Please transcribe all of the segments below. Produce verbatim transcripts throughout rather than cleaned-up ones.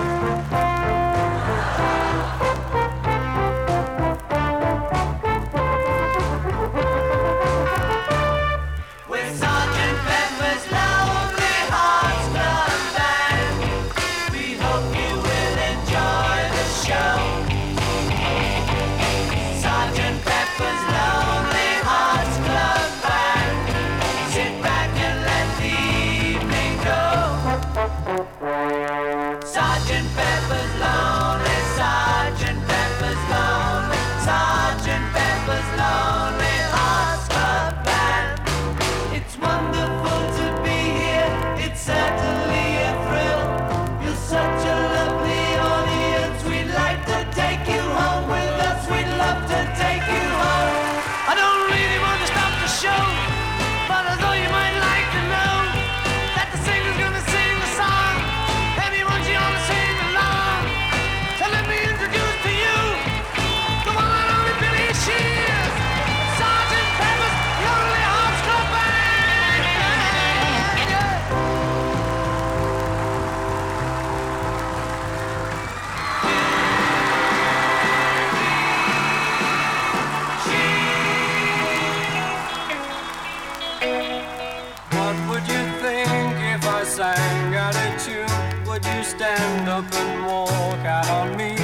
stand up and walk out on me.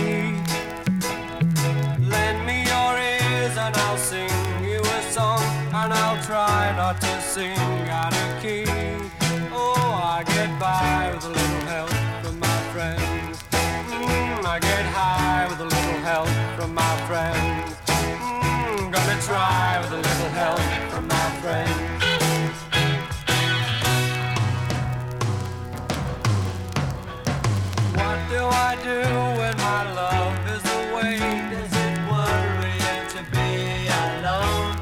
Lend me your ears and I'll sing you a song, and I'll try not to sing out of key. Oh, I get by with a little help from my friends. Mm, I get high with a little help from my friends. Mm, gonna try with a little help from my friends. What do I do when my love is away? Does it worry you to be alone?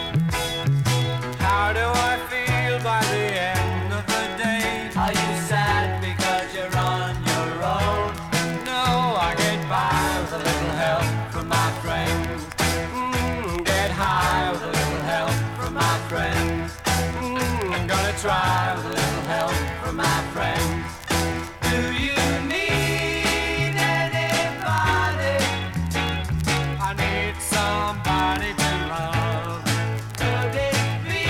How do I feel by the end of the day? Are you sad because you're on your own? No, I get by with a little help from my friends. Mm, get high with a little help from my friends. Mm, I'm gonna try with a little help from my friends. Do you need anybody? I need somebody to love. Could it be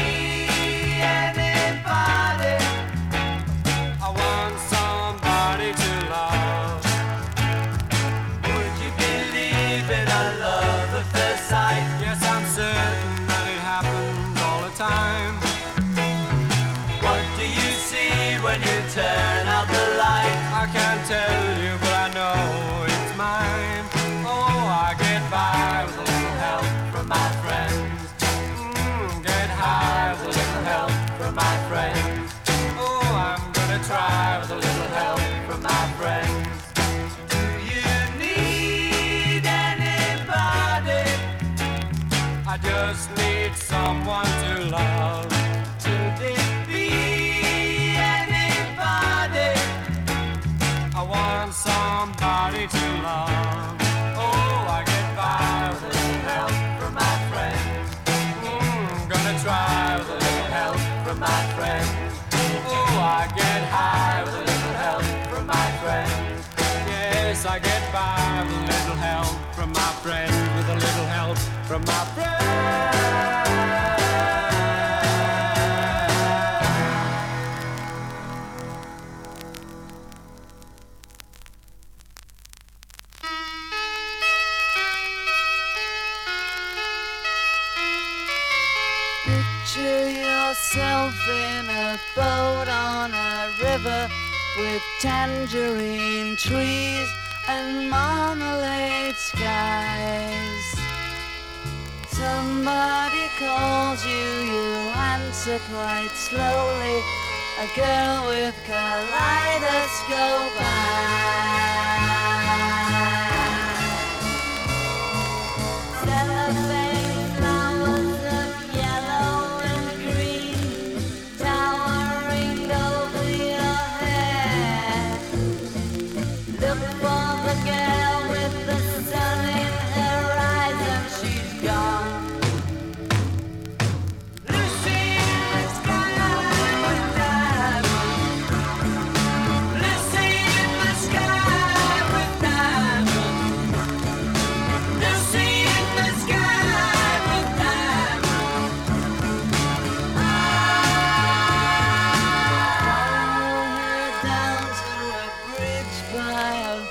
anybody? I want somebody to love. Would you believe in a love at first sight? Yes, I'm certain that it happens all the time. What do you see when you turn out the light? I can't tell you, but I know it's mine. Oh, I get by with a little help from my friends. Mm, get high with a little help from my friends. Oh, I'm gonna try with a little help from my friends. Do you need anybody? I just need someone to love. Could it be anybody? I want somebody to love. Oh, I get by with a little help from my friends. Mm, gonna try with a little help from my friends. Oh, I get high with a little help from my friends. Yes, I get by with a little help from my friends. With a little help from my friends. Picture yourself in a boat on a river with tangerine trees and marmalade skies. Somebody calls you, you answer quite slowly. A girl with kaleidoscope eyes. Cellophane flowers of yellow and green towering over your head. Look for the girl with the sun in her eyes, and she's gone. Lucy in the sky with diamonds. Lucy in the sky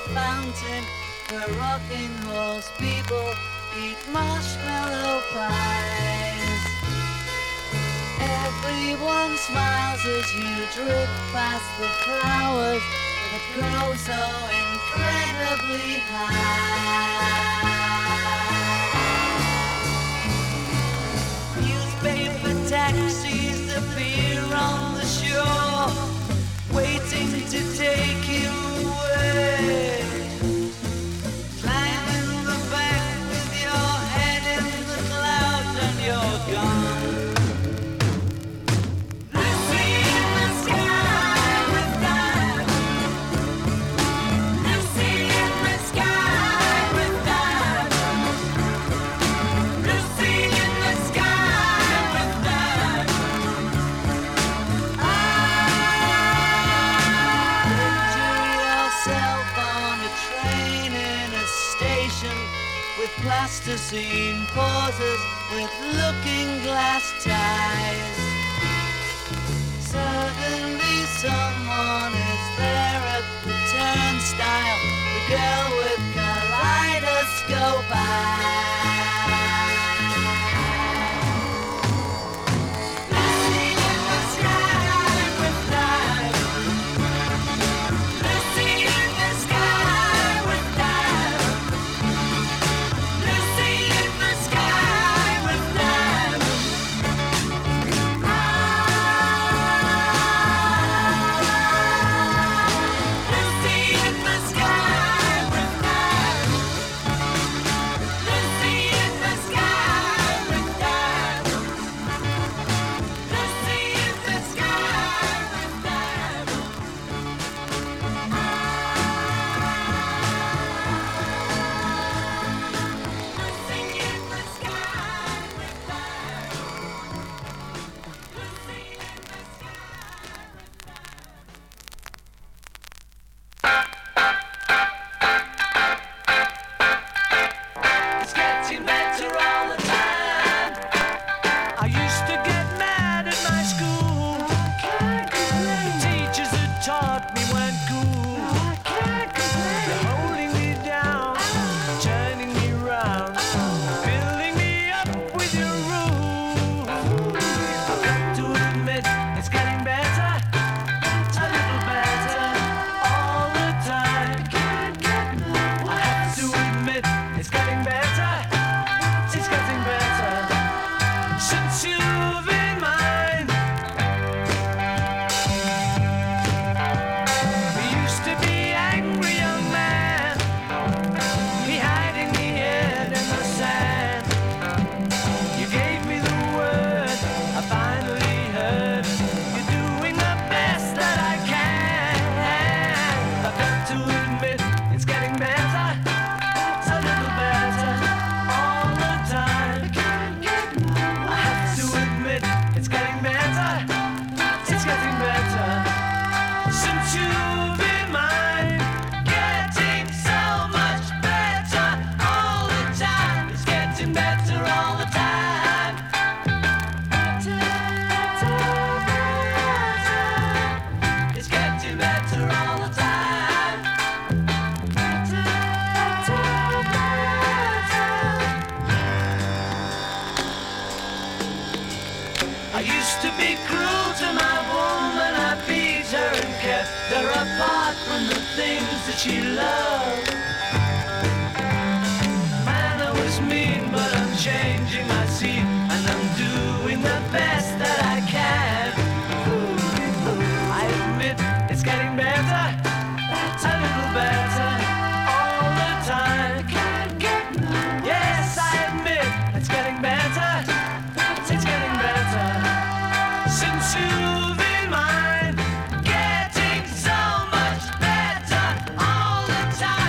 fountain where rocking horse people eat marshmallow pies. Everyone smiles as you drift past the flowers that grow so incredibly high. Newspaper taxis appear on the shore, waiting to take you away. Climb in the back with your head in the clouds and you're gone. Lucy in the sky with diamonds. Lucy in the sky with diamonds. Lucy in the sky with diamonds. Picture yourself on a train in a station with plasticine pauses with looking glass ties. Suddenly someone is there at the turnstile, the girl with kaleidoscope eyes. Lucy in the sky with diamonds. Lucy in the sky with diamonds. Lucy in the sky with diamonds. Lucy in the sky with diamonds. Lucy in the sky with diamonds. Lucy in the sky with diamonds. Lucy in the sky with diamonds. Lucy in the It's getting better all the time. I used to get mad at my school. The teachers that taught me weren't cool. They're holding me down, turning me round, filling me up with your rules. I've got to admit, it's getting better, a little better all the time. I have to admit, it's getting better, it's getting better since you've been mine. We used to be angry young man, me hiding me head in the sand. You gave me the word, I finally heard. You're doing the best that I can. I've got to admit, it's getting better, a little better all the time. I have to admit, it's getting better, it's getting better since you've been mine. Getting so much better all the time. It's getting better all the time. It's getting better all the time. I used to be cruel to my woman, I beat her and kept her apart from the things that she loved. Man, I was mean, but I'm changing my seat, and I'm doing the best that I can. I admit, it's getting better, a little better all the time. Yes, I admit, it's getting better, it's getting better since you've been mine. Getting so much better all the time.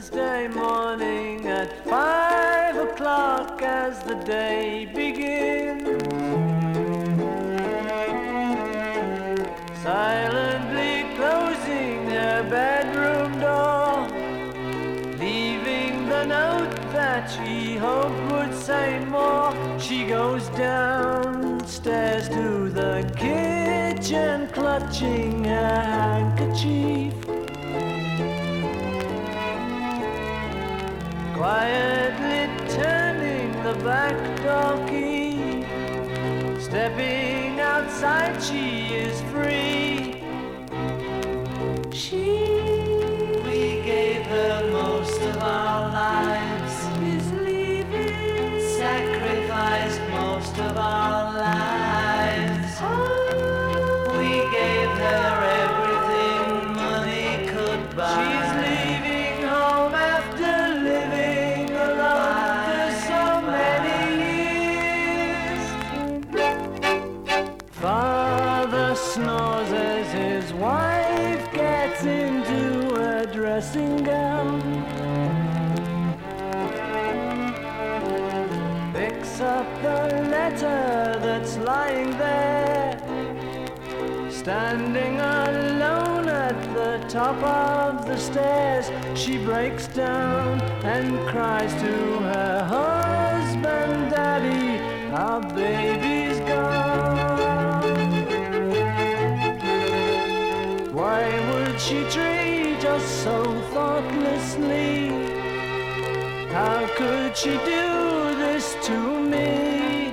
Wednesday morning at five o'clock as the day begins. Silently closing her bedroom door, leaving the note that she hoped would say more. She goes downstairs to the kitchen, clutching her handkerchief, quietly turning the back door key. Stepping outside, she is free. She, we gave her most of our lives, is leaving, sacrificed most of our lives. Oh, we gave her everything money could buy. She's leaving home after living alone for so many years. Father snores as his wife gets into a dressing gown, picks up the letter that's lying there, standing alone at the top of the stairs. She breaks down and cries to her husband, Daddy, our baby's gone. Why would she treat us so thoughtlessly? How could she do this to me?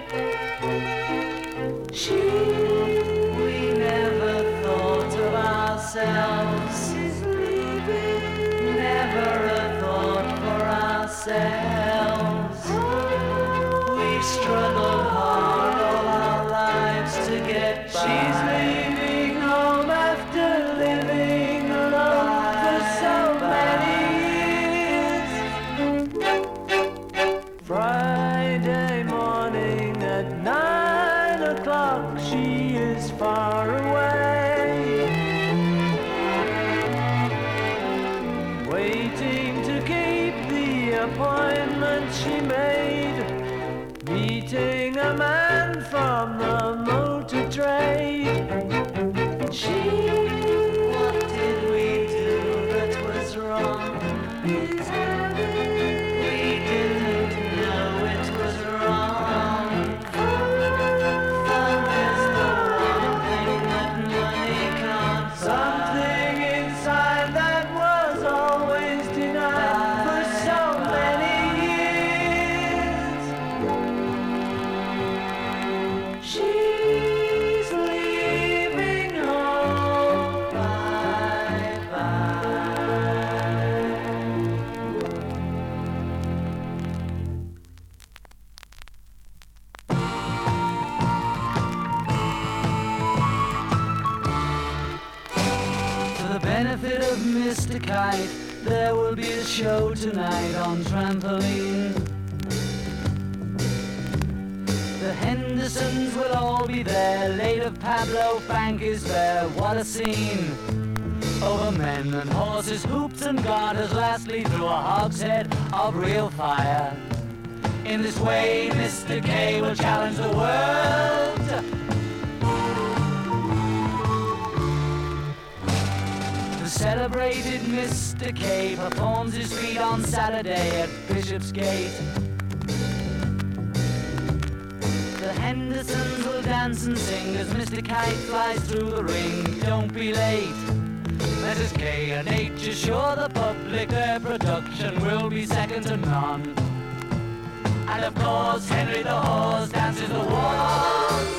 She, we never thought of ourselves, she's leaving, never a thought for ourselves. We struggled hard all our lives to get by. She's leaving home after living alone for so many years. Friday morning at nine o'clock, she is far away, waiting to keep the appointment she made, meeting a man from the motor trade. She, what did we do that was wrong? Is we didn't know it was wrong. Fun is the one thing that money can't buy. Something inside that was always denied for so many years. She's leaving home, bye bye. For the benefit of Mister Kite, there will be a show tonight on trampoline. The Hendersons will all be there. Late of Pablo Frank is there. What a scene! Over men and horses, hoops and garters, lastly through a hogshead of real fire. In this way, Mister K will challenge the world. The celebrated Mister K performs his feat on Saturday at Bishopsgate. The Hendersons will dance and sing as Mister Kite flies through the ring. Don't be late. Missus K and H assure the public their production will be second to none. And of course, Henry the Horse dances the waltz.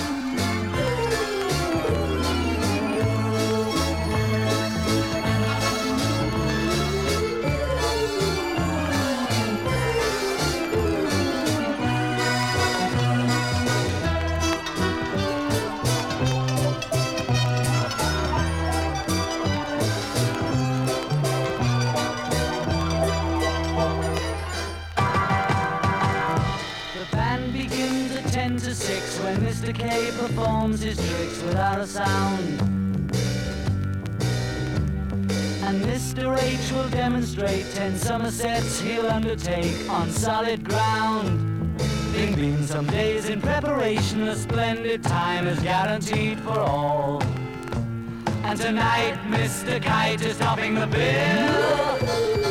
To six when Mister K performs his tricks without a sound, and Mister Mister H will demonstrate ten Somersets he'll undertake on solid ground. Bing bing, some days in preparation, a splendid time is guaranteed for all. And tonight Mister Kite is topping the bill.